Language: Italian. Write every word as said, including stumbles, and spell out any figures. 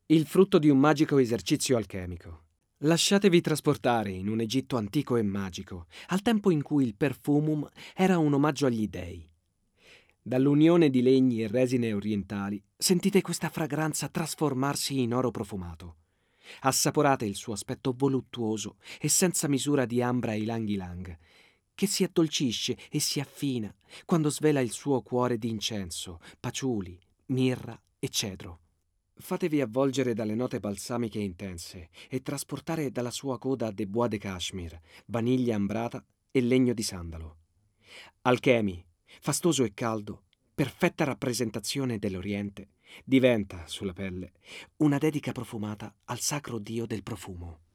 Il frutto di un magico esercizio alchemico. Lasciatevi trasportare in un Egitto antico e magico, al tempo in cui il perfumum era un omaggio agli dei. Dall'unione di legni e resine orientali sentite questa fragranza trasformarsi in oro profumato. Assaporate il suo aspetto voluttuoso e senza misura di ambra ylang ylang, che si addolcisce e si affina quando svela il suo cuore di incenso, paciuli, mirra e cedro. Fatevi avvolgere dalle note balsamiche intense e trasportare dalla sua coda de bois de cashmere, vaniglia ambrata e legno di sandalo. Alchemy, fastoso e caldo, perfetta rappresentazione dell'Oriente, diventa, sulla pelle, una dedica profumata al sacro dio del profumo.